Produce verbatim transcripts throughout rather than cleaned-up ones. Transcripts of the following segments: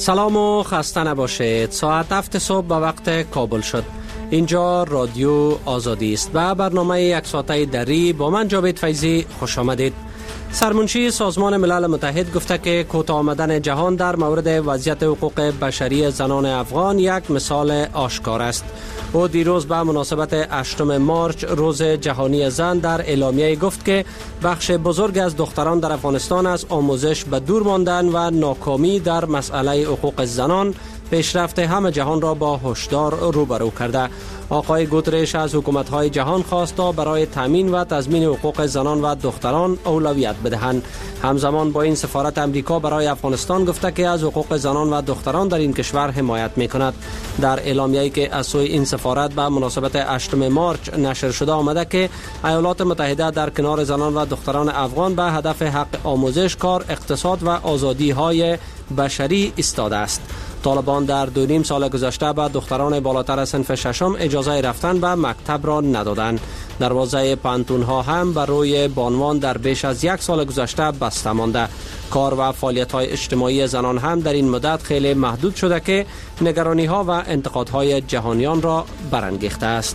سلام و خسته نباشید. ساعت هفت صبح به وقت کابل شد. اینجا رادیو آزادی است و برنامه یک ساعته دری با من جاوید فیضی خوش آمدید. سرمنشی سازمان ملل متحد گفته که کوتاه آمدن جهان در مورد وضعیت حقوق بشری زنان افغان یک مثال آشکار است. او دیروز به مناسبت هشتم مارچ روز جهانی زن در اعلامیه گفت که بخش بزرگ از دختران در افغانستان از آموزش به دور ماندن و ناکامی در مسئله حقوق زنان پیشرفت همه جهان را با هشدار روبرو کرده. آقای گوترش از حکومت‌های جهان خواست تا برای تامین و تضمین حقوق زنان و دختران اولویت بدهند. همزمان با این سفارت امریکا برای افغانستان گفته که از حقوق زنان و دختران در این کشور حمایت می‌کند. در اعلامیه‌ای که از سوی این سفارت به مناسبت هشتم مارچ نشر شده آمده که ایالات متحده در کنار زنان و دختران افغان به هدف حق آموزش، کار، اقتصاد و آزادی‌های بشری ایستاده است. طالبان در دو نیم سال گذشته به دختران بالاتر از صنف ششم اجازه رفتن به مکتب را ندادند. دروازه پانتون ها هم بر روی بانوان در بیش از یک سال گذشته بسته مانده. کار و فعالیت های اجتماعی زنان هم در این مدت خیلی محدود شده که نگرانی ها و انتقادهای جهانیان را برانگیخته است.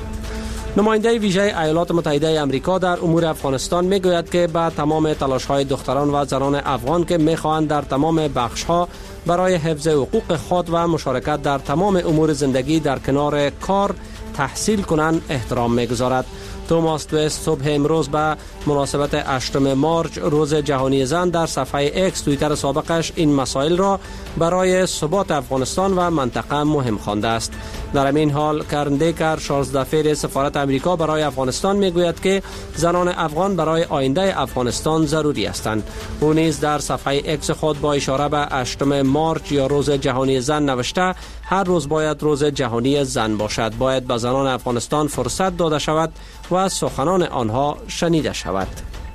نماینده ویژه ایالات متحده آمریکا در امور افغانستان میگوید که با تمام تلاش های دختران و زنان افغان که میخواهند در تمام بخش ها برای حفظ حقوق خود و مشارکت در تمام امور زندگی در کنار کار تحصیل کنند احترام میگذارد. توماس دوست صبح امروز به مناسبت هشتم مارچ روز جهانی زن در صفحه اکس توییتر سابقش این مسائل را برای ثبات افغانستان و منطقه مهم خوانده است. در همین حال کرن دیکر شانزده فیر سفارت امریکا برای افغانستان میگوید که زنان افغان برای آینده افغانستان ضروری هستند. او نیز در صفحه اکس خود با اشاره به هشتم مارچ یا روز جهانی زن نوشته هر روز باید روز جهانی زن باشد. باید به زنان افغانستان فرصت داده شود و سخنان آنها شنیده شود.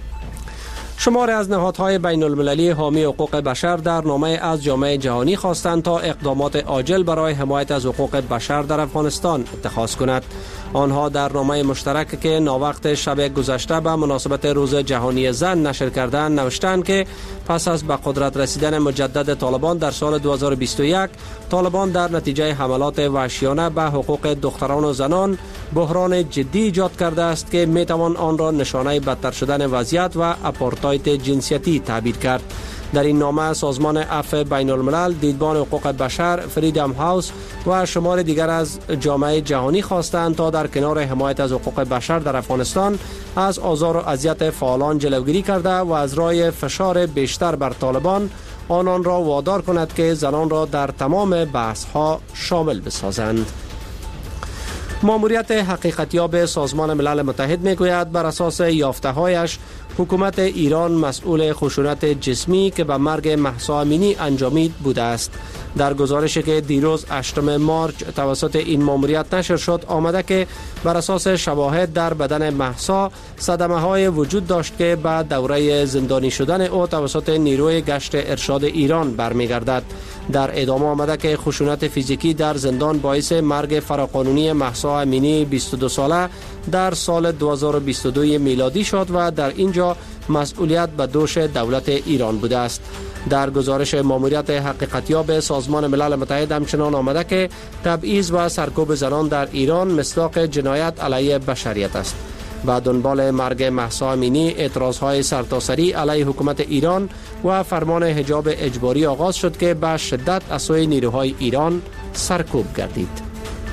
شماری از نهادهای بین المللی حامی حقوق بشر در نامه از جامعه جهانی خواستند تا اقدامات عاجل برای حمایت از حقوق بشر در افغانستان اتخاذ کند. آنها در نامه مشترک که ناوقت شب گذشته به مناسبت روز جهانی زن نشر کردند نوشتند که پس از به قدرت رسیدن مجدد طالبان در سال دو هزار و بیست و یک، طالبان در نتیجه حملات وحشیانه به حقوق دختران و زنان بحران جدی ایجاد کرده است که می توان آن را نشانه بدتر شدن وضعیت و آپارتاید جنسیتی تعبیر کرد. در این نامه سازمان عفو بین الملل، دیدبان حقوق بشر، فریدم هاوس و شمار دیگر از جامعه جهانی خواستند تا در کنار حمایت از حقوق بشر در افغانستان از آزار و اذیت فعالان جلوگیری کرده و از رای فشار بیشتر بر طالبان آنان را وادار کند که زنان را در تمام بحث ها شامل بسازند. ماموریت حقیقتیاب سازمان ملل متحد میگوید بر اساس یافته‌هایش حکومت ایران مسئول خشونت جسمی که به مرگ مهسا امینی انجامید بوده است. در گزارشی که دیروز هشتم مارچ توسط این ماموریت نشر شد آمده که بر اساس شواهد در بدن مهسا صدمه های وجود داشت که بعد دوره زندانی شدن او توسط نیروی گشت ارشاد ایران برمیگردد. در ادامه آمده که خشونت فیزیکی در زندان باعث مرگ فراقانونی مهسا امینی بیست و دو ساله در سال دو هزار و بیست و دو میلادی شد و در اینجا مسئولیت به دوش دولت ایران بوده است. در گزارش ماموریت حقیقتیاب سازمان ملل متحد همچنان آمده که تبعیض و سرکوب زنان در ایران مصداق جنایت علیه بشریت است. و دنبال مرگ مهسا امینی اعتراضهای سرتاسری علیه حکومت ایران و فرمان حجاب اجباری آغاز شد که به شدت از سوی نیروهای ایران سرکوب گردید.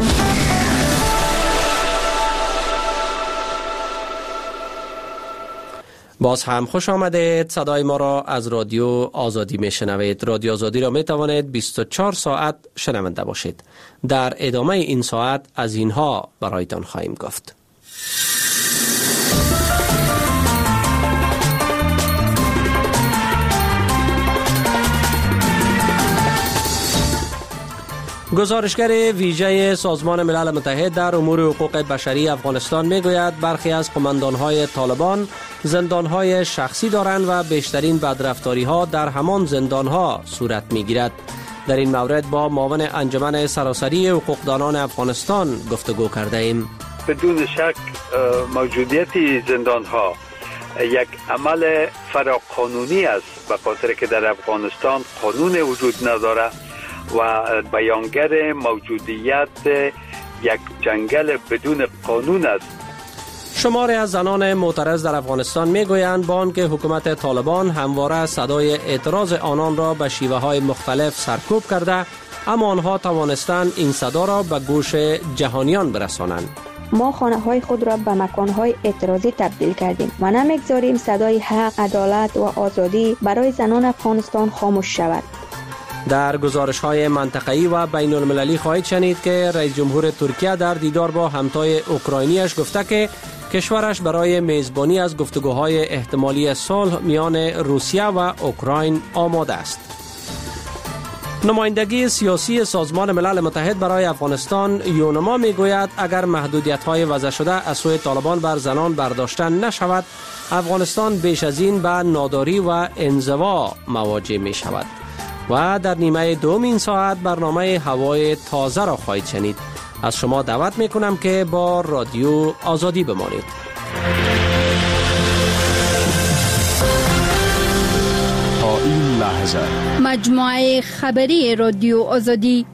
باز هم خوش آمدید. صدای ما را از رادیو آزادی می شنوید. رادیو آزادی را می توانید بیست و چهار ساعت شنونده باشید. در ادامه این ساعت از اینها برایتان خواهیم گفت. گزارشگر ویژه سازمان ملل متحد در امور حقوق بشری افغانستان میگوید برخی از قماندانهای طالبان زندانهای شخصی دارند و بیشترین بدرفتاری‌ها در همان زندانها صورت میگیرد. در این مورد با معاون انجمن سراسری حقوقدانان افغانستان گفتگو کرده ایم. بدون شک موجودیت زندانها یک عمل فراقانونی است، به خاطر که در افغانستان قانون وجود نداره و بیانگر موجودیت یک جنگل بدون قانون است. شماری از زنان معترض در افغانستان میگویند با آنکه حکومت طالبان همواره صدای اعتراض آنان را به شیوه های مختلف سرکوب کرده، اما آنها توانستند این صدا را به گوش جهانیان برسانند. ما خانه های خود را به مکان های اعتراضی تبدیل کردیم و نمیگذاریم صدای حق، عدالت و آزادی برای زنان افغانستان خاموش شود. در گزارش های منطقه‌ای و بین المللی خواهید شنید که رئیس جمهور ترکیه در دیدار با همتای اوکراینیش گفته که کشورش برای میزبانی از گفتگوهای احتمالی صلح میان روسیه و اوکراین آماده است. نمایندگی سیاسی سازمان ملل متحد برای افغانستان یونما میگوید اگر محدودیت‌های وضع شده از سوی طالبان بر زنان برداشته نشود، افغانستان بیش از این به ناداری و انزوا مواجه می شود. و در نیمه دوم این ساعت برنامه هوای تازه را خواهید شنید. از شما دعوت می کنم که با رادیو آزادی بمانید. تا این لحظه مجموعه خبری رادیو آزادی.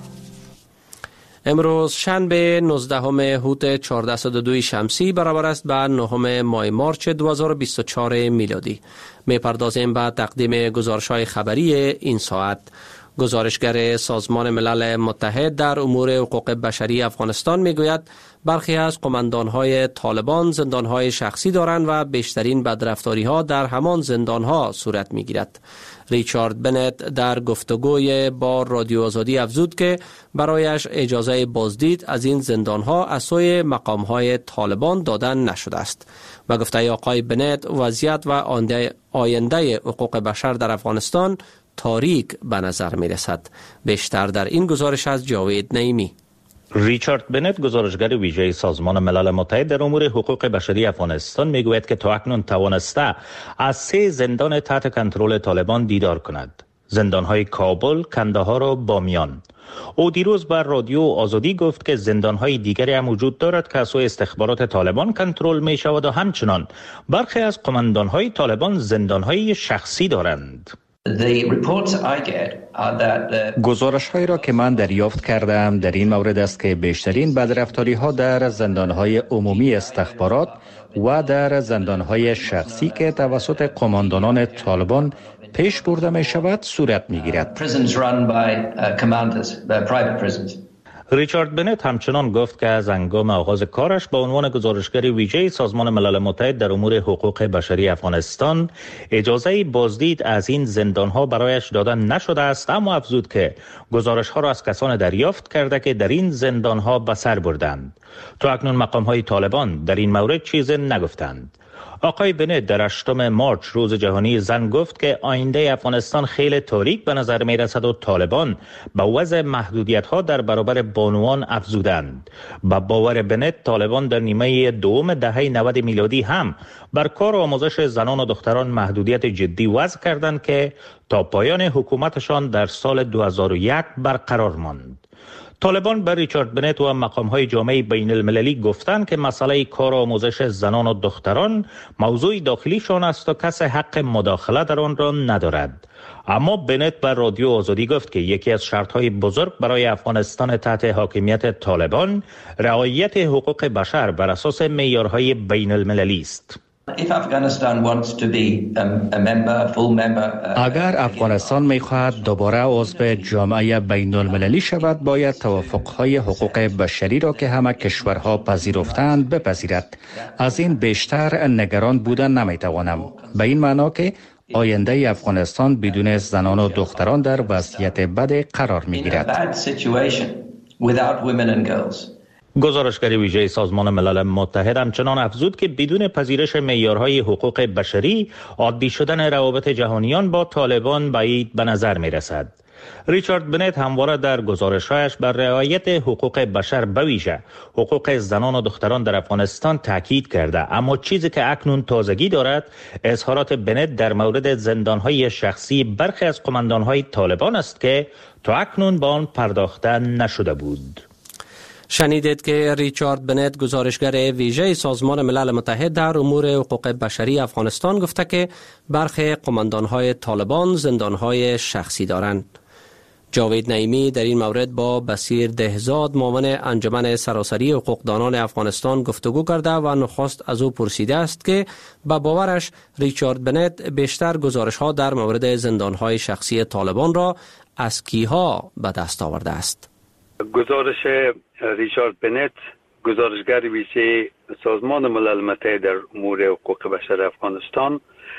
امروز شنبه نوزدهم هوت چهارصد و دو شمسی برابر است به نهم ماه مارچ دو هزار و بیست و چهار میلادی. میپردازیم به تقدیم گزارش‌های خبری این ساعت. گزارشگر سازمان ملل متحد در امور حقوق بشری افغانستان میگوید برخی از قماندان‌های طالبان زندان‌های شخصی دارند و بیشترین بدرفتاری‌ها در همان زندان‌ها صورت می‌گیرد. ریچارد بنت در گفتگوی با رادیو آزادی افزود که برایش اجازه بازدید از این زندان‌ها از سوی مقام‌های طالبان دادن نشده است. و گفته آقای بنت وضعیت و آینده حقوق بشر در افغانستان تاریک به نظر می رسد. بیشتر در این گزارش از جاوید نعیمی. ریچارد بنت گزارشگر ویژه سازمان ملل متحد در امور حقوق بشری افغانستان میگوید که تا اکنون توانسته از سه زندان تحت کنترل طالبان دیدار کند: زندانهای کابل، کندهار و بامیان. او دیروز بر رادیو آزادی گفت که زندانهای دیگری هم وجود دارد که از سوی استخبارات طالبان کنترل می شود و همچنان برخی از قماندانهای طالبان زندانهای شخصی دارند. گزارش هایی را که من دریافت کردم در این مورد است که بیشترین بدرفتاری ها در زندان های عمومی استخبارات و در زندان های شخصی که توسط قماندانان طالبان پیش برده می شود صورت می گیرد. ریچارد بنت همچنان گفت که از هنگام آغاز کارش به عنوان گزارشگر ویژه سازمان ملل متحد در امور حقوق بشری افغانستان اجازه بازدید از این زندانها برایش داده نشده است، اما افزود که گزارش‌ها را از کسان دریافت کرده که در این زندانها به سر بردند. تا اکنون مقام‌های طالبان در این مورد چیزی نگفتند. آقای بنت در هشتم مارچ روز جهانی زن گفت که آینده افغانستان خیلی تاریک به نظر می رسد و طالبان به وضع محدودیت ها در برابر بانوان افزودند. با باور بنت طالبان در نیمه دوم دهه نود میلادی هم بر کار و آموزش زنان و دختران محدودیت جدی وضع کردند که تا پایان حکومتشان در سال دو هزار و یک برقرار ماند. طالبان بر ریچارد بنت و مقام‌های جامعه بین المللی گفتند که مسئله کار و آموزش زنان و دختران موضوع داخلیشان است و کس حق مداخله در آن را ندارد. اما بنت بر رادیو آزادی گفت که یکی از شرط‌های بزرگ برای افغانستان تحت حاکمیت طالبان رعایت حقوق بشر بر اساس معیارهای بین المللی است. اگر افغانستان می‌خواهد دوباره عضو جامعه بین المللی شود، باید توافق‌های حقوق بشری را که همه کشورها پذیرفتند بپذیرد. از این بیشتر نگران بودن نمی‌توانم. به این معنا که آینده افغانستان بدون زنان و دختران در وضعیت بد قرار می‌گیرد. گزارشگر ویژه سازمان ملل متحد همچنان افزود که بدون پذیرش معیارهای حقوق بشری عادی شدن روابط جهانیان با طالبان بعید به نظر می رسد. ریچارد بنت همواره در گزارش‌هایش بر رعایت حقوق بشر به ویژه حقوق زنان و دختران در افغانستان تاکید کرده، اما چیزی که اکنون تازگی دارد اظهارات بنت در مورد زندان‌های شخصی برخی از قماندان‌های طالبان است که تا اکنون به آن پرداخته نشده بود. شنیدید که ریچارد بنت گزارشگر ویژه سازمان ملل متحد در امور حقوق بشری افغانستان گفته که برخی قماندان‌های طالبان زندان‌های شخصی دارند. جاوید نعیمی در این مورد با بصیر دهزاد معاون انجمن سراسری حقوقدانان افغانستان گفتگو کرده و نخست از او پرسیده است که به باورش ریچارد بنت بیشتر گزارش‌ها در مورد زندان‌های شخصی طالبان را از کیها به دست آورده است. گزارش ریچارد بنت، گزارشگر ویژه سازمان ملل متحد در امور حقوق بشر افغانستان،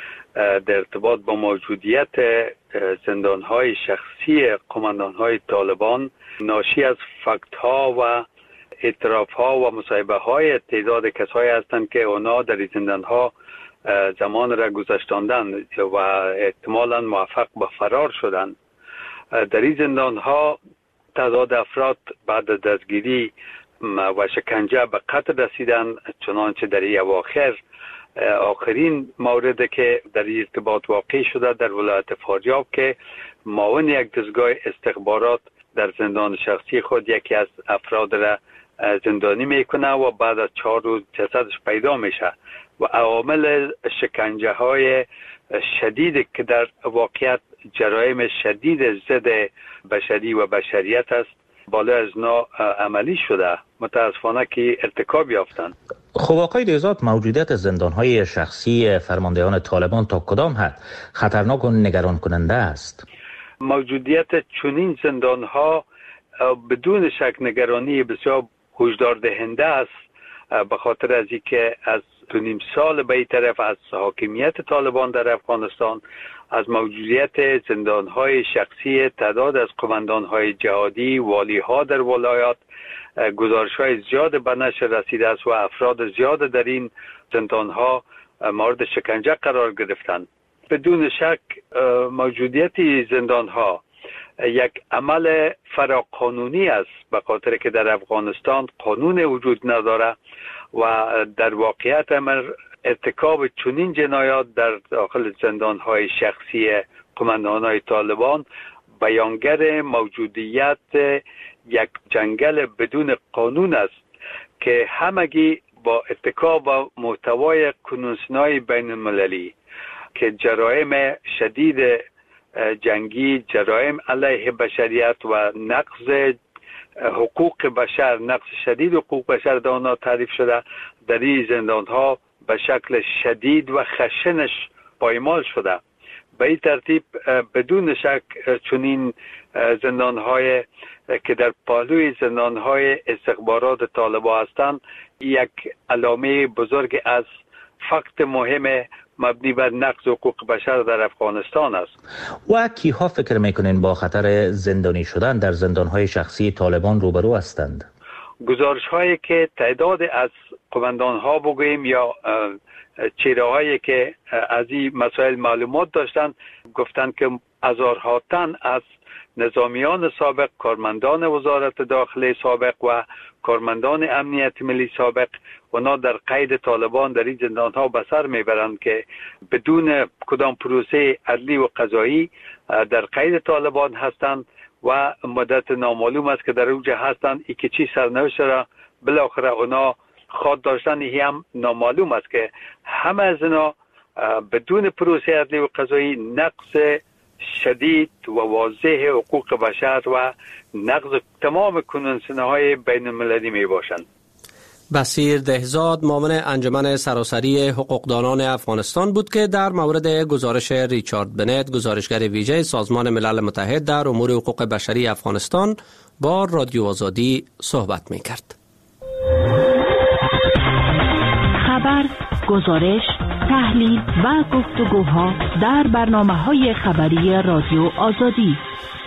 در ارتباط با موجودیت زندان‌های شخصی قماندان‌های طالبان ناشی از فکت‌ها و اعتراف‌ها و مصاحبه‌های تعداد کسایی هستند که اونا در این زندان‌ها زمان را گذشتاندند و احتمالاً موفق به فرار شدند. در این زندان‌ها تعداد افراد بعد از دستگیری و شکنجه به قتل رسیدند، چنانچه در این اواخر آخرین مورد که در ارتباط واقع شده در ولایت فاریاب که معاون یک دستگاه استخبارات در زندان شخصی خود یکی از افراد را زندانی میکنه و بعد از چهار روز جسدش پیدا میشه و عوامل شکنجه های شدید که در واقعیت جرایم شدید ضد بشری و بشریت است بالا از نا عملی شده، متاسفانه که ارتکاب یافتند. خب آقای دهزاد، موجودیت زندان‌های شخصی فرماندهان طالبان تا کدام حد خطرناک و نگران کننده است؟ موجودیت چنین زندان‌ها بدون شک نگرانی بسیار هشدار دهنده است، به خاطر از اینکه از دو نیم سال به این طرف از حاکمیت طالبان در افغانستان از موجودیت زندان‌های شخصی تعداد از قماندان‌های جهادی، والی‌ها در ولایات گزارش‌های زیاد به نشر رسیده است و افراد زیاد در این زندان‌ها مورد شکنجه قرار گرفتند. بدون شک موجودیت زندان‌ها یک عمل فراقانونی است، به خاطر که در افغانستان قانون وجود نداره و در واقعیت امر ارتکاب چنین جنایات در داخل زندان‌های شخصی قماندان‌های طالبان بیانگر موجودیت یک جنگل بدون قانون است که همگی با اتکا به محتوای کنونسنای بین المللی که جرایم شدید جنگی، جرایم علیه بشریت و نقض حقوق بشر، نقض شدید حقوق بشر در آنها تعریف شده، در این زندان‌ها به شکل شدید و خشنش پایمال شده. به این ترتیب بدون شک چنین زندان‌های که در پهلوی زندان‌های استخبارات طالبان هستند یک علامه بزرگ از فکت مهم مبنی بر نقض حقوق بشر در افغانستان است. و کیها فکر میکنین با خطر زندانی شدن در زندان‌های شخصی طالبان روبرو هستند؟ گزارش‌هایی که تعداد از قماندان‌ها بگوییم یا چهره‌هایی که از این مسائل معلومات داشتند گفتند که هزارها تن از نظامیان سابق، کارمندان وزارت داخله سابق و کارمندان امنیت ملی سابق اونا در قید طالبان در این زندان‌ها به سر میبرند که بدون کدام پروسه عدلی و قضایی در قید طالبان هستند و مدت نامعلوم است که در اوجه هستند. ای که چی سرنوشت را بالاخره اونا خود داشتن ای هم نامعلوم است که همه از اینا بدون پروسه عدلی و قضایی نقض شدید و واضح حقوق بشر و نقض تمام کنونسن‌های بین المللی می باشند. بصیر دهزاد معاون انجمن سراسری حقوقدانان افغانستان بود که در مورد گزارش ریچارد بنت، گزارشگر ویژه سازمان ملل متحد در امور حقوق بشری افغانستان، با رادیو آزادی صحبت می کرد. خبر، گزارش، تحلیل و گفتگوها در برنامه‌های خبری رادیو آزادی.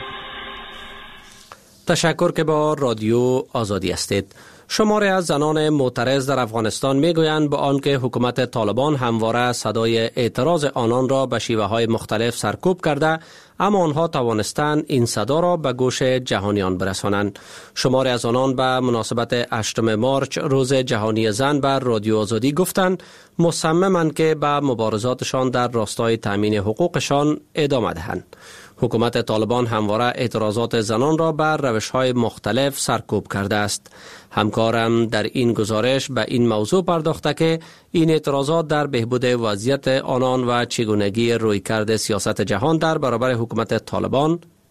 تشکر که با رادیو آزادی هستید. شماری از زنان معترض در افغانستان میگویند با آنکه حکومت طالبان همواره صدای اعتراض آنان را به شیوه‌های مختلف سرکوب کرده، اما آنها توانستند این صدا را به گوش جهانیان برسانند. شماری از آنان به مناسبت هشتم مارچ روز جهانی زن بر رادیو آزادی گفتند مصممند که به مبارزاتشان در راستای تامین حقوقشان ادامه دهند. حکومت طالبان همواره اعتراضات زنان را بر روش‌های مختلف سرکوب کرده است. همکارم در این گزارش به این موضوع پرداخته که این اعتراضات در بهبود وضعیت آنان و چگونگی رویکرد سیاست جهان در برابر حکومت طالبان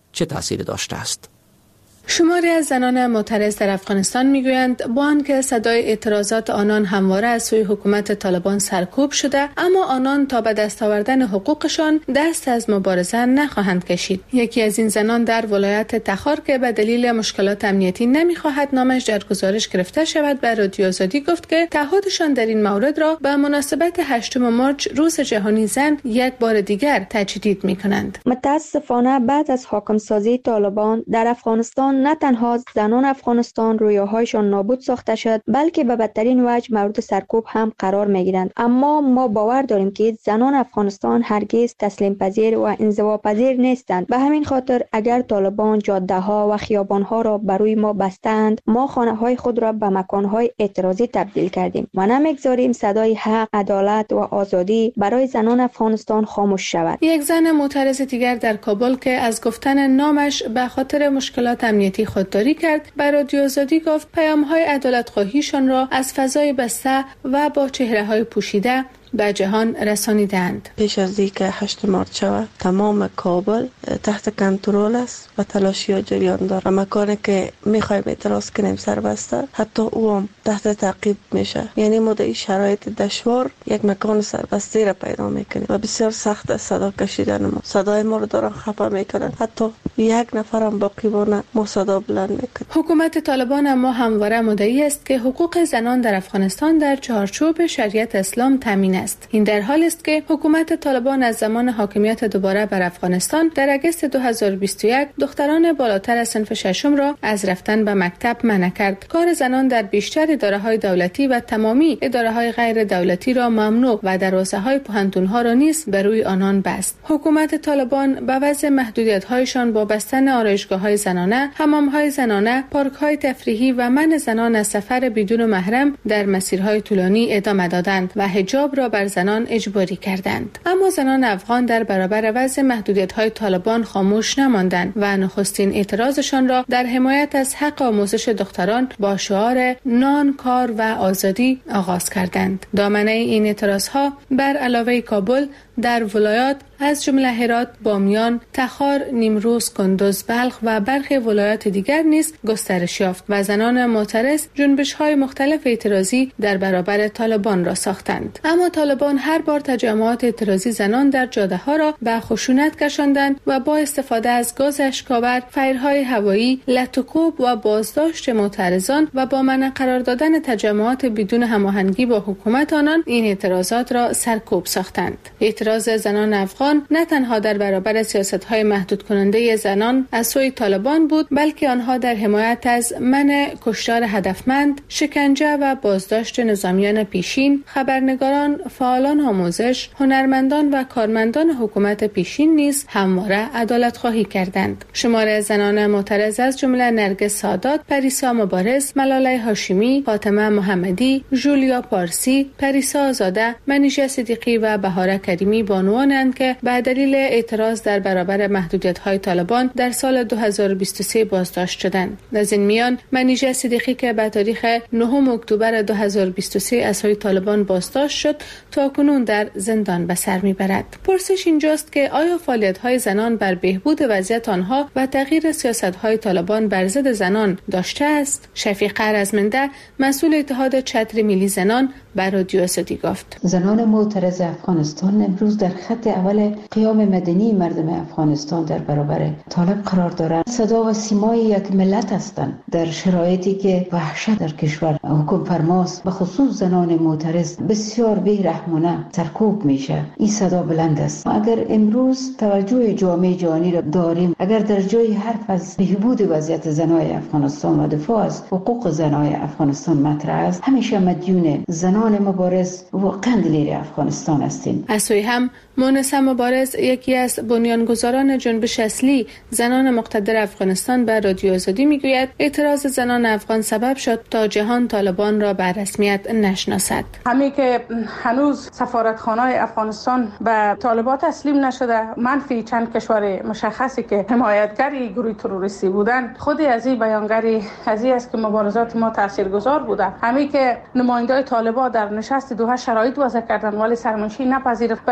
چه تأثیری داشته است؟ شماری از زنان معترض در افغانستان میگویند با آنکه صدای اعتراضات آنان همواره از سوی حکومت طالبان سرکوب شده، اما آنان تا به دست آوردن حقوقشان دست از مبارزه نخواهند کشید. یکی از این زنان در ولایت تخار که به دلیل مشکلات امنیتی نمیخواهد نامش در گزارش گرفته شود، به رادیو آزادی گفت که تعهدشان در این مورد را به مناسبت هشتم مارچ روز جهانی زن یک بار دیگر تجدید میکنند. متاسفانه بعد از حاکم سازی طالبان در افغانستان نه تنها زنان افغانستان رویاهایشان نابود ساخته شد، بلکه به بدترین وجه مورد سرکوب هم قرار میگیرند. اما ما باور داریم که زنان افغانستان هرگز تسلیم پذیر و انزوا پذیر نیستند. به همین خاطر اگر طالبان جاده ها و خیابان ها را بروی ما بستند، ما خانه های خود را به مکان های اعتراضی تبدیل کردیم و نمیگذاریم صدای حق، عدالت و آزادی برای زنان افغانستان خاموش شود. یک زن معترض دیگر در کابل که از گفتن نامش به خاطر مشکلات امنیتی خودداری کرد، بر رادیو آزادی گفت پیام‌های عدالت‌خواهیشان را از فضای بسته و با چهره‌های پوشیده به جهان رسانیدند. پیش از اینکه هشت مارچ شود تمام کابل تحت کنترل است و تلاشی ها جریان دارد و مکانی که میخوایم اعتراض کنیم سربسته، حتی او هم تحت تعقیب میشه. یعنی ما در این شرایط دشوار یک مکان سربسته را پیدا میکنیم و بسیار سخت است صدا کشیدن ما. صدای ما رو دارن خفه میکنن، حتی یک نفر هم باقی بانه ما صدا بلند میکنیم. حکومت طالبان اما همواره مدعی است که حقوق زنان در افغانستان در چارچوب شریعت اسلام تامین است. این در حالی است که حکومت طالبان از زمان حاکمیت دوباره بر افغانستان در اگست دو هزار و بیست و یک دختران بالاتر از صنف ششم را از رفتن به مکتب منع کرد. کار زنان در بیشتر اداره‌های دولتی و تمامی اداره‌های غیر دولتی را ممنوع و دروازه‌های پوهنتون‌ها را نیز بر روی آنان بست. حکومت طالبان به وضع محدودیت‌هایشان با بستن آرایشگاه‌های زنانه، حمام‌های زنانه، پارک‌های تفریحی و منع زنان از سفر بدون محرم در مسیرهای طولانی ادامه دادند و حجاب را بر زنان اجباری کردند. اما زنان افغان در برابر وضع محدودیت‌های طالبان خاموش نماندند و نخستین اعتراضشان را در حمایت از حق آموزش دختران با شعار نان، کار و آزادی آغاز کردند. دامنه این اعتراضها بر علاوه کابل در ولایات از جمله هرات، بامیان، تخار، نیمروز، کندوز، بلخ و برخی ولایات دیگر نیز گسترش یافت و زنان معترض جنبش‌های مختلف اعتراضی در برابر طالبان را ساختند. اما طالبان هر بار تجمعات اعتراضی زنان در جاده‌ها را به خشونت کشاندند و با استفاده از گاز اشک‌آور، فایرهای هوایی، لطوکوب و بازداشت معترضان و با منع قرار دادن تجمعات بدون هماهنگی با حکومت آنان این اعتراضات را سرکوب ساختند. اعتراض زنان افغان نه تنها در برابر سیاست‌های محدود کننده زنان از سوی طالبان بود، بلکه آنها در حمایت از منع کشتار هدفمند، شکنجه و بازداشت نظامیان پیشین، خبرنگاران، فعالان آموزش، هنرمندان و کارمندان حکومت پیشین نیز همواره عدالت خواهی کردند. شماری از زنان معترض از جمله نرگس سادات، پریسا مبارز، ملاله هاشمی، فاطمه محمدی، جولیا پارسی، پریسا آزاده، منیژه صدیقی و بهاره کریمی بانوانند که به دلیل اعتراض در برابر محدودیت‌های طالبان در سال دو هزار و بیست و سه بازداشت شدند. از این میان منیژه صدیقی که به تاریخ نهم اکتبر دو هزار و بیست و سه از سوی طالبان بازداشت شد، تاکنون در زندان به سر میبرد. پرسش اینجاست که آیا فعالیت‌های زنان بر بهبود وضعیت آنها و تغییر سیاست‌های طالبان بر ضد زنان داشته است؟ شفیقه رزمنده، مسئول اتحاد چتر ملی زنان، بر رادیو آزادی گفت: زنان معترض افغانستان امروز در خط اول قیام مدنی مردم افغانستان در برابر طالب قرار دارند. صدا و سیمای یک ملت هستند در شرایطی که وحشت در کشور حکم فرماست، به خصوص زنان معترض بسیار بی‌رحمانه سرکوب میشه. این صدا بلند است. اگر امروز توجه جامعه جهانی را داریم، اگر در جای حرف از بهبود وضعیت زنای افغانستان و دفاع از حقوق زنای افغانستان مطرح است، همیشه مدیون زنان مبارز واقعا دلیر افغانستان هستیم. از سوی هم مونس مبارز، یکی از بنیانگذاران جنبش اصلی زنان مقتدر افغانستان، بر رادیو آزادی میگوید اعتراض زنان افغان سبب شد تا جهان طالبان را به رسمیت نشناسد. همین که هنوز سفارتخانه‌های افغانستان به طالبان تسلیم نشده، منفی چند کشور مشخصی که حمایتگری گروه تروریستی بودند، خودی از این بیانگری از این است که مبارزات ما تاثیرگذار بوده. همین که نماینده‌های طالبان در نشست دوحه شرایط وضع کردند ولی سرمنشی نپذیرفت و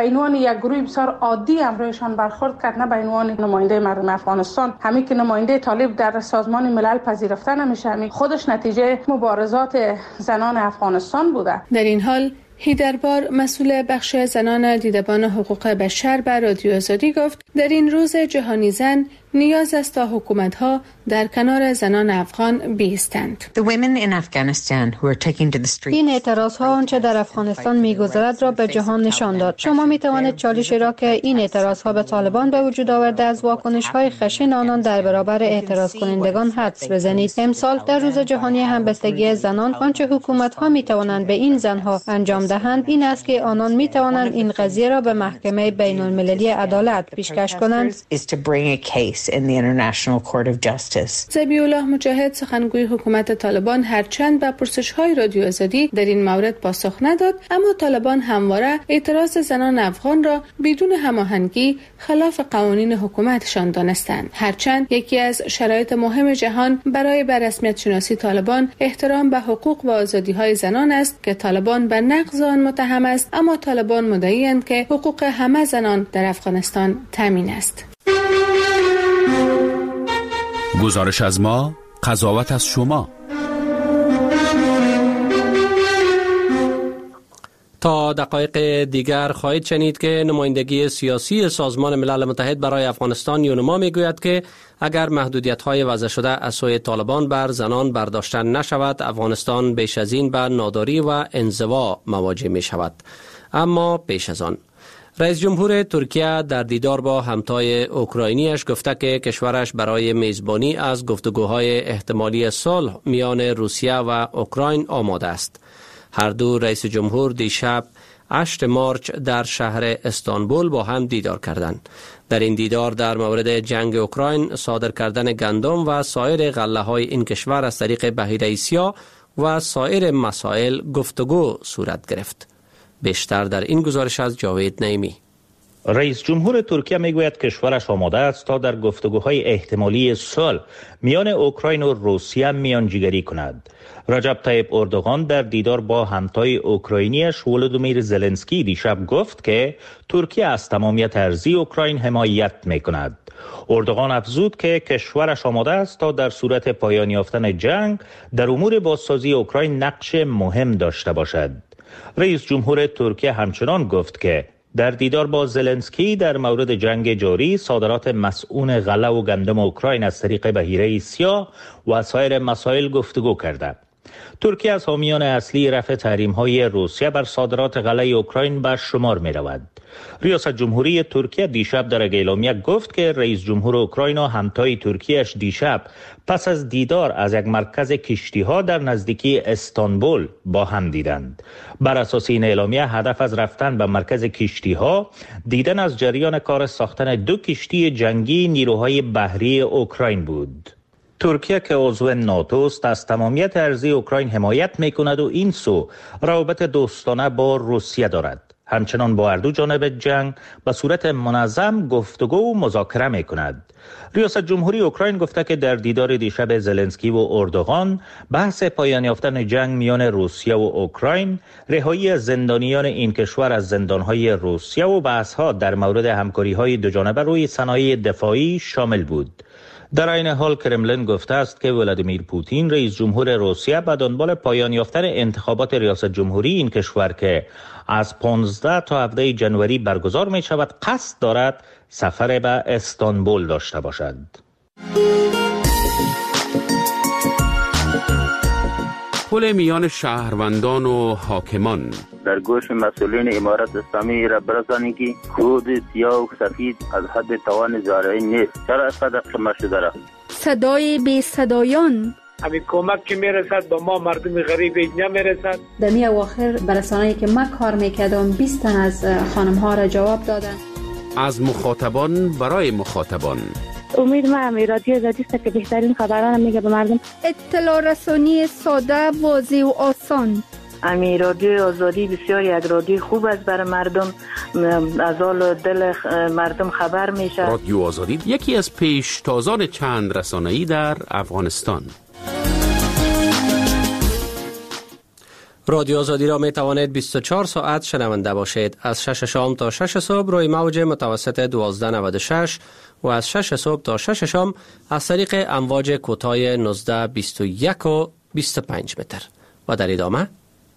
عنوان یک گروه بسیار عادی امرویشان برخورد کرد، نه به عنوان نماینده مردم افغانستان. همین که نماینده طالب در سازمان ملل پذیرفته نمیشه، همین خودش نتیجه مبارزات زنان افغانستان بوده. در این حال هیدربار مسئول بخش زنان دیدبان حقوق بشر به رادیو آزادی گفت در این روز جهانی زن نیاز است تا حکومت‌ها در کنار زنان افغان بایستند. این اعتراض‌ها آنچه در افغانستان می‌گذرد را به جهان نشان داد. شما می‌توانید چالشی را که این اعتراض‌ها به طالبان به وجود آورده از واکنش‌های خشن آنان در برابر اعتراض کنندگان حدس بزنید. امسال در روز جهانی همبستگی زنان آنچه حکومت‌ها می‌توانند به این زن‌ها انجام دهند این است که آنان می‌توانند این قضیه را به محکمه بین‌المللی عدالت پیشکش کنند. in the International Court of Justice. ذبیح الله مجاهد سخنگوی حکومت طالبان هرچند به پرسش‌های رادیو آزادی در این مورد پاسخ نداد، اما طالبان همواره اعتراض زنان افغان را بدون هماهنگی خلاف قوانین حکومتشان دانستند. هرچند یکی از شرایط مهم جهان برای به رسمیت شناسی طالبان احترام به حقوق و آزادی‌های زنان است که طالبان به نقض آن متهم است، اما طالبان مدعی‌اند که حقوق همه زنان در افغانستان تامین است. گزارش از ما، قضاوت از شما. تا دقایق دیگر خواهید شنید که نمایندگی سیاسی سازمان ملل متحد برای افغانستان یونما میگوید که اگر محدودیت‌های وضع شده از سوی طالبان بر زنان برداشته نشود، افغانستان بیش از این به ناداری و انزوا مواجه می شود. اما پیش از آن رئیس جمهور ترکیه در دیدار با همتای اوکراینیش گفته که کشورش برای میزبانی از گفتگوهای احتمالی صلح میان روسیه و اوکراین آماده است. هر دو رئیس جمهور دیشب هشتم مارچ در شهر استانبول با هم دیدار کردند. در این دیدار در مورد جنگ اوکراین، صادر کردن گندم و سایر غله‌های این کشور از طریق بحیره سیاه و سایر مسائل گفتگو صورت گرفت. بیشتر در این گزارش از جاوید نعیمی. رئیس جمهور ترکیه میگوید کشورش آماده است تا در گفتگوهای احتمالی صلح میان اوکراین و روسیه میانجیگری کند. رجب طیب اردوغان در دیدار با همتای اوکراینیش ولودیمیر زلنسکی دیشب گفت که ترکیه از تمامیت ارضی اوکراین حمایت میکند. اردوغان افزود که کشورش آماده است تا در صورت پایان یافتن جنگ در امور بازسازی اوکراین نقش مهم داشته باشد. رئیس جمهور ترکیه همچنان گفت که در دیدار با زلنسکی در مورد جنگ جاری، صادرات مسئول غله و گندم اوکراین از طریق بحیره سیاه و سایر مسائل گفتگو کرده. ترکیه از حامیان اصلی رفع تحریم‌های روسیه بر صادرات غله اوکراین به شمار می‌رود. ریاست جمهوری ترکیه دیشب در اعلامیه گفت که رئیس جمهور اوکراین و همتای ترکیه‌اش دیشب پس از دیدار از یک مرکز کشتی‌ها در نزدیکی استانبول با هم دیدند. بر اساس این اعلامیه هدف از رفتن به مرکز کشتی‌ها دیدن از جریان کار ساختن دو کشتی جنگی نیروهای بحری اوکراین بود. ترکیه که عضو ناتو است از تمامیت ارضی اوکراین حمایت می‌کند و این سو روابط دوستانه با روسیه دارد. همچنان با هر دو جانب جنگ به صورت منظم گفتگو و مذاکره می‌کند. ریاست جمهوری اوکراین گفته که در دیدار دیشب زلنسکی و اردوغان بحث پایان یافتن جنگ میان روسیه و اوکراین، رهایی زندانیان این کشور از زندان‌های روسیه و بحث‌ها در مورد همکاری‌های دوجانبه روی صنایع دفاعی شامل بود. در این حال کرملین گفته است که ولادیمیر پوتین رئیس جمهور روسیه به دنبال پایان یافتن انتخابات ریاست جمهوری این کشور که از پانزده تا هفده ژانویه برگزار می شود قصد دارد سفر به استانبول داشته باشد. پل میان شهروندان و حاکمان در گوش مسئولین امارت اسلامی را برسانید که خود سیاه و سفید از حد توان زارعی نیست. چرا از قدر شما شده را؟ صدای بی صدایان همین کمک که میرسد به ما مردم غریب نمیرسد. در می اواخر برسانه‌ای که من کار میکردم بیست تن از خانم ها را جواب دادن. از مخاطبان برای مخاطبان. امید ما هم رادیو آزادی است که بهترین خبران میگه به مردم. اطلاع رسانی ساده، واضح و آسان. امی رادیو آزادی بسیار یک رادیو خوب است برای مردم، از حال دل مردم خبر میشه. رادیو آزادی یکی از پیشتازان چند رسانه‌ای در افغانستان. رادیو آزادی را می توانید بیست و چهار ساعت شنونده باشید. از شش شام تا شش صبح روی موج متوسط دوازده نود و شش و از شش صبح تا شش شام از طریق امواج کوتاه نوزده بیست و یک و بیست و پنج متر. و در ادامه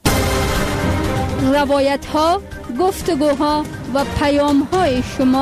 روایت ها، گفتگوها و پیام های شما.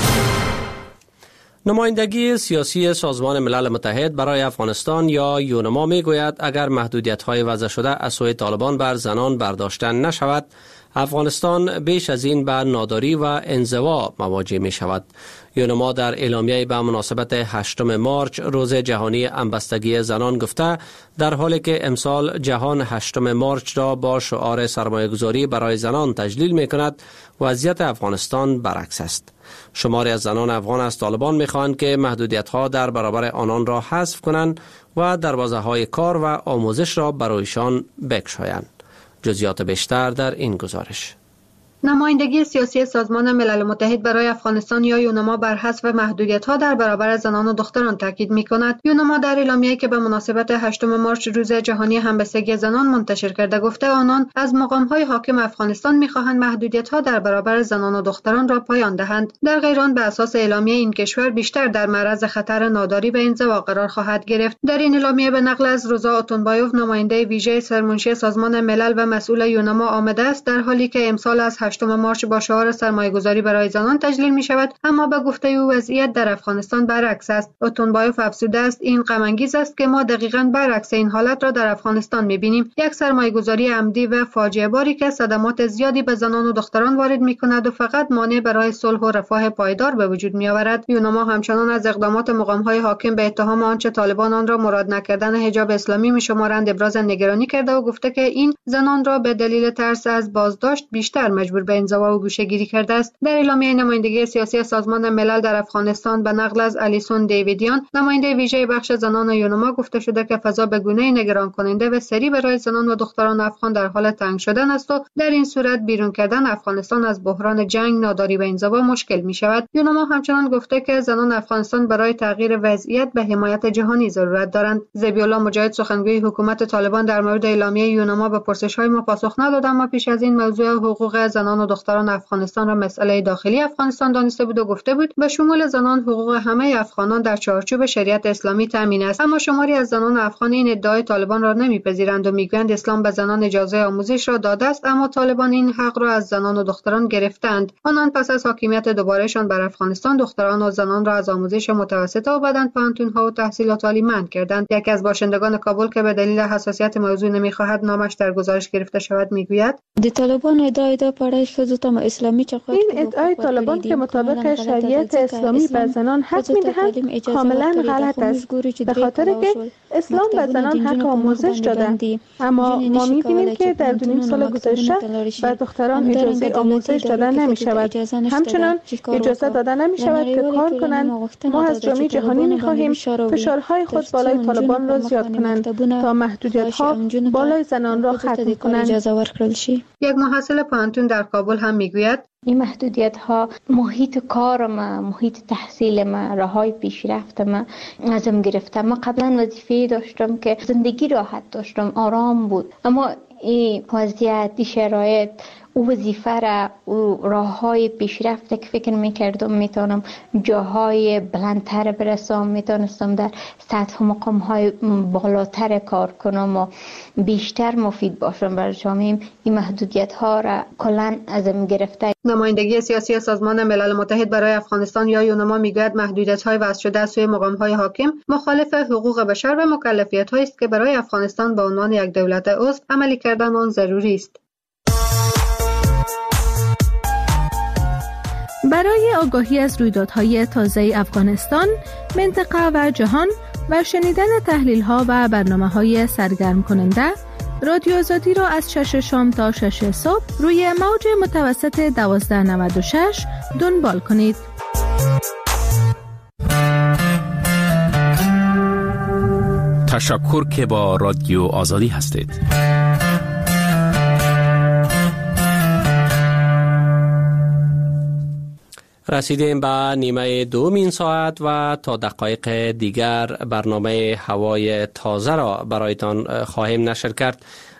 نمایندگی سیاسی سازمان ملل متحد برای افغانستان یا یونما می گوید اگر محدودیت های وضع شده از سوی طالبان بر زنان برداشته نشود، افغانستان بیش از این به ناداری و انزوا مواجه می شود. یونما در اعلامیه به مناسبت هشتم مارچ روز جهانی همبستگی زنان گفته در حالی که امسال جهان هشتم مارچ را با شعار سرمایه‌گذاری برای زنان تجلیل می کند، وضعیت افغانستان برعکس است. شماری از زنان افغان از طالبان می خواهند که محدودیت ها در برابر آنان را حذف کنند و دروازه های کار و آموزش را برایشان بگشایند. جزئیات بیشتر در این گزارش. نمایندگی سیاسی سازمان ملل متحد برای افغانستان یا یونما بر حذف محدودیت‌ها در برابر زنان و دختران تاکید می‌کند. یونما در اعلامیه‌ای که به مناسبت هشتم مارچ روز جهانی همبستگی زنان منتشر کرده گفته آنان از مقام‌های حاکم افغانستان می‌خواهند محدودیت‌ها در برابر زنان و دختران را پایان دهند. در غیر آن به اساس اعلامیه این کشور بیشتر در معرض خطر ناداری و انزوا قرار خواهد گرفت. در این اعلامیه به نقل از روزا آتونبایوف نماینده ویژه سرمنشی سازمان ملل و مسئول یونما آمده است در حالی که امسال از هشتم مارچ با شعار سرمایه‌گذاری برای زنان تجلیل می شود، اما به گفته او وضعیت در افغانستان برعکس است. آتونبایوف افزوده است این غم انگیز است که ما دقیقاً برعکس این حالت را در افغانستان می بینیم، یک سرمایه‌گذاری عمدی و فاجعه باری که صدمات زیادی به زنان و دختران وارد می کند و فقط مانع برای صلح و رفاه پایدار به وجود می آورد. یونما همچنان از اقدامات مقام‌های حاکم به اتهام آنچه طالبان آن را مراد نکردن حجاب اسلامی می شمارند ابراز نگرانی کرده و گفته که این زنان را به دلیل ترس از بازداشت بیشتر مجبور به انزوا و گوشه‌گیری کرده است. در اعلامیه نمایندگی سیاسی سازمان ملل در افغانستان به نقل از الیسون دیویدیان نماینده ویژه بخش زنان یونما گفته شده که فضا به گونه‌ای نگران کننده و سری برای زنان و دختران افغان در حال تنگ شدن است و در این صورت بیرون کردن افغانستان از بحران جنگ، ناداری و انزوا مشکل می شود. یونما همچنان گفته که زنان افغانستان برای تغییر وضعیت به حمایت جهانی ضرورت دارند. ذبیح‌الله مجاهد سخنگوی حکومت طالبان در مورد اعلامیه یونما به پرسش‌های ما پاسخ نداد، اما پیش از این موضوع حقوق زنان و دختران افغانستان را مسئله داخلی افغانستان دانسته بود و گفته بود به شمول زنان حقوق همه افغانان در چارچوب شریعت اسلامی تامین است. اما شماری از زنان افغان این ادعای طالبان را نمیپذیرند و میگویند اسلام به زنان اجازه آموزش را داده است، اما طالبان این حق را از زنان و دختران گرفتند. آنان پس از حاکمیت دوبارهشان بر افغانستان دختران و زنان را از آموزش متوسطه و بعداً پانتون‌ها و تحصیلات عالی منع کردند. یکی از باشندگان کابل که به دلیل حساسیت موضوع نمیخواهد نامش در گزارش گرفته شود میگوید د طالبان ادعای دا پړای ښځو اسلامی این ادعای طالبان که مطابق شریعت اسلامی به زنان حق میدهند کاملا غلط است، به خاطر که اسلام به زنان حق آموزش داده، اما ما میبینیم که در دو نیم سال گذشته به دختران اجازه آموزش داده نمی شود. همچنان اجازه داده نمی شود که کار کنند. ما از جامعه جهانی می خواهیم فشارهای خود بالای طالبان را زیاد کنند تا محدودیت ها بالای زنان را ختم کنند. یک محصل پانتون در کابل هم میگوید این محدودیت ها محیط کار ما، محیط تحصیل ما، راههای پیشرفت ما ازم گرفته. ما قبلا وظیفه داشتم که زندگی راحت داشتم، آرام بود، اما این وضعیت، این شرایط او وظیفه را، او راه های پیشرفت که فکر میکردم میتونم جاهای بلندتر برسم، میتونستم در سطح مقام های بالاتر کار کنم و بیشتر مفید باشم برای جامعه، این محدودیت ها را کلان ازم گرفته. نمایندگی سیاسی سازمان ملل متحد برای افغانستان یا یونما میگوید محدودیت های وضع شده از سوی مقام های حاکم مخالف حقوق بشر و مکلفیت هایی است که برای افغانستان به عنوان یک دولت عضو عملی کردن آن ضروری است. برای آگاهی از رویدادهای تازه افغانستان، منطقه و جهان و شنیدن تحلیل‌ها و برنامه‌های سرگرم کننده، رادیو آزادی را از شش شام تا شش صبح روی موج متوسط دوازده نود و شش دنبال کنید. تشکر که با رادیو آزادی هستید. رسیدیم به نیمه دومین ساعت و تا دقایق دیگر برنامه هوای تازه را برایتان خواهیم نشر کرد.